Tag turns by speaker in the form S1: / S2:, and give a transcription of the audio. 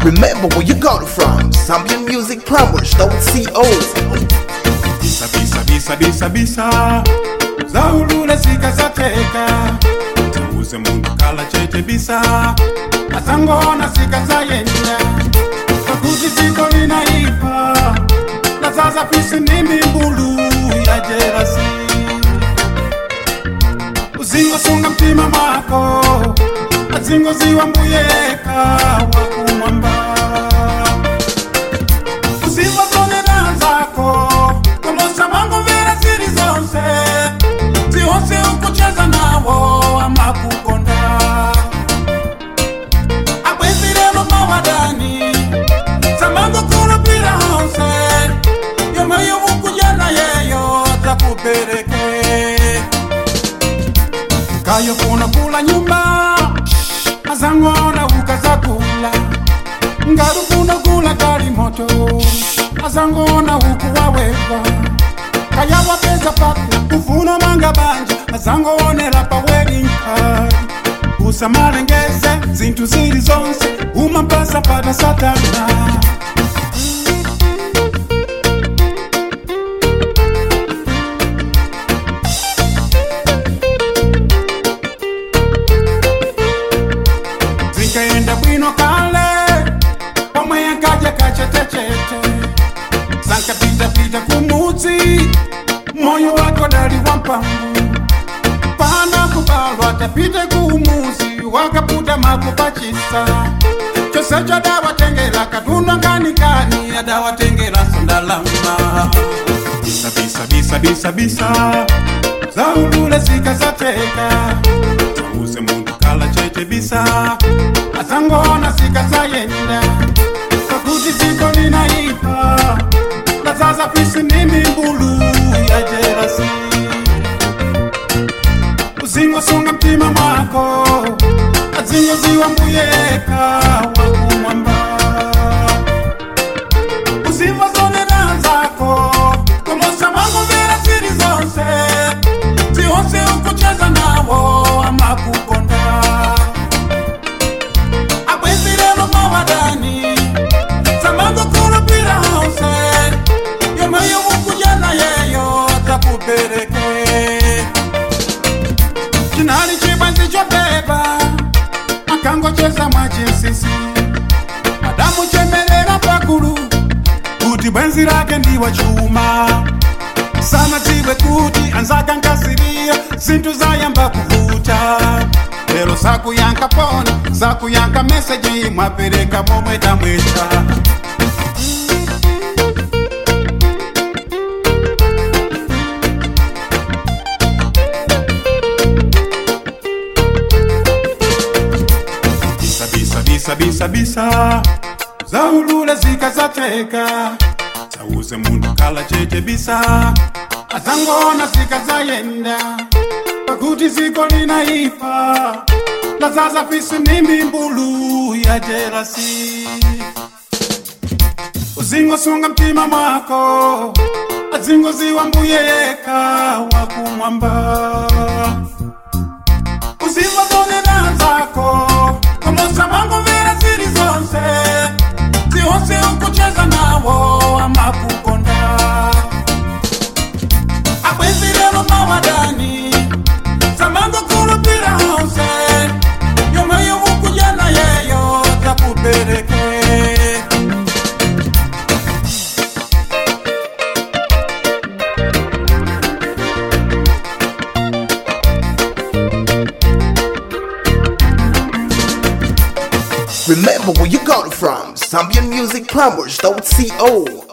S1: Remember where you got it from. Zambian Music Plumbers, .co.
S2: Bisa bisa bisa bisa bisa zaulule sikazateka tauze mundu kala chete bisa atangona sikazayenda kakuti ziko linaipa na sasa pisi nimi mbulu ya jerasi uzingo sunga mtima mako azingo ziwa mbuyeka wakumamba uzingo zone danzako kolosa mango vera ziri zonse zihose ukucheza nawo amakukonda akwezirelo mawadani samango kurupira honse yomeyo ukujana yeyo takupereke kayo kuna kula nyumba azangona ukazakula ngaru kuna kula kari moto azangona huku waweka kaya wapeza paku kufuna manga banja azangonera pa wedding card usamalengeze zintu ziri zonse umampasa pada satana zinkaenda bwino kale pamwe yankaja kachetechete sanka pita pita kumuzi moyo wako dali wampangu pana kubalwa tapite kumuzi wakaputa makupachisa chosecho dawatengela katuna nganikani ya dawatengela sondalama bisa bisa bisa bisa bisa zaulule sikazateka tauze mundu kala chete bisa azangona sikazayenda kakuti ziko linaipa na sasa pisi nimi mbulu ya jerasi uzingo sunga mtima mako azingo ziwa mbuyeka wakumwamba uzingo zone nanzako kolosa mango vera ziri zonse zihose ukucheza nawo amakukonda akwezirelo mawadani samango kurupira honse yomeyo ukujana yeyo takupereke chinali chibanzi chobeba akangocheza mwachinsisi adamu chemelera pakulu kuti bwenzi rake ndiwa chuma sana tiwe kuti anzaka nkasiria zintu zayamba kuvuta lero sakuyanka pona sakuyanka meseji mwapereka momweta mweta bisa bisa bisa zaulule zikazateka tauze mundu kala chete bisa azangona zikazayenda pakuti ziko linaipa na sasa pisi nimi mbulu ya jerasi uzingo sunga mtima mwako azingo ziwa mbuyeka wakumwamba uzingo zone danzako kolosa mango vera ziri zonse zihose ukucheza nawo amakukonda akwezirelo mawadani samango kurupira honse yomeyo ukujana yeyo takupereke
S1: Remember where you got it from. Zambian Music Plumbers, .co.